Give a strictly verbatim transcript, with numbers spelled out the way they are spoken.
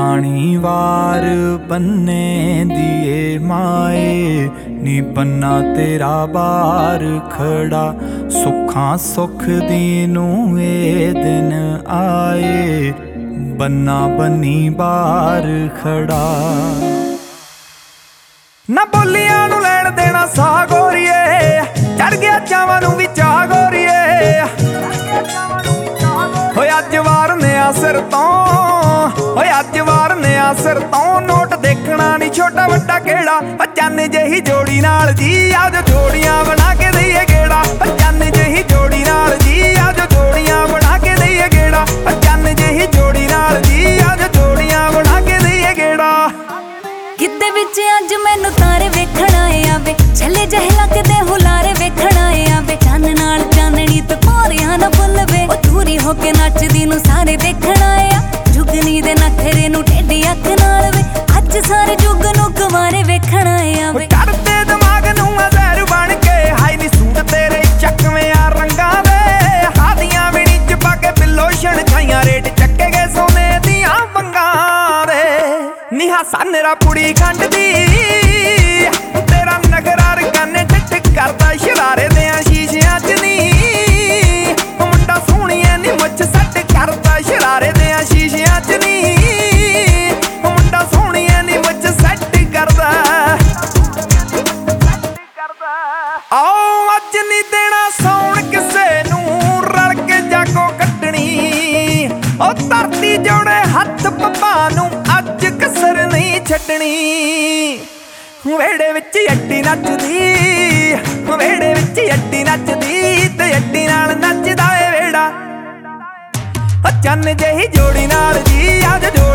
पानी वार बन्ने दिए माए नी बन्ना तेरा बार खड़ा सुखा सुख दीनू ए दिन आए बन्ना बन्नी बार खड़ा। ना बोलियां नू लैण देना सा गोरीए चढ़ गया चावां नू वी चा गोरीए होए अज वारने आ सिर तो होए अज वारने आ सिर तो नोट देखना नहीं छोटा वड्डा केड़ा चन्न जही जोड़ी नाल जी आज जोड़ियां बना के दईए गेड़ा चन्न जही जोड़ी नाल जी आज जोड़ियां बना के दईए गेड़ा चन्न जही जोड़ी नाल जी आज जोड़ियां बना के दईए गेड़ा। किते विच अज मैनू तारे वेखण आए आवे छले जह लगदे हुलारे वेखण आए आवे चन्न नाल चाननी ते पारियां ना बुलवे ओ दूरी होके नचदी नू सारे देखण आए आ जुगनी दे नखरे नू टेढ़ी अख नाल वे अज सारे जुग नू कुवारे वेखण आए आवे करदे दिमाग नू अज़हर बन के हाय नी सूट तेरे चकवे आ रंगां दे हादियां विणी च पा के बिल्लो छण छाइयां रेट चक्के गए सोने दियां वंगां दे निहा सानेरा पुड़ी खंड दी तेरा नखरा रकाने ठिठ करदा शरारे दियां शीशियां च नी मुंडा सोहणिया नी मुछ सट करदा शरारे दियां शीशियां च नी मुंडा सोहणिया नी मुछ सट करदा आओ अज नी देना सौण किसे नू रल के जागो कटनी ओ धरती जोड़े हथ पप्पा नू अज कसर नहीं छड्डनी वेड़े विच अड्डी नचदी वेड़े विच अड्डी नचदी ते अड्डी नाल नचदा ए वेड़ा चन्न जही जोड़ी नाल जी आज